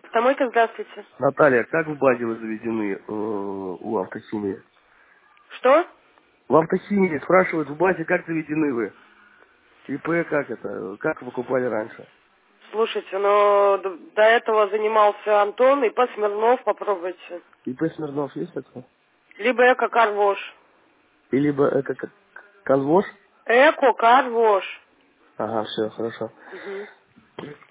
Автомойка, здравствуйте. Наталья, как в базе вы заведены у автохимии? Что? В автохимии спрашивают, в базе как заведены вы? ИП как это? Как выкупали раньше? Слушайте, но до этого занимался Антон и по Смирнов попробуйте. ИП Смирнов есть такой? Либо Эко-Карвош. И либо как Конвош? Эко-Карвош. Ага, все, хорошо. Угу.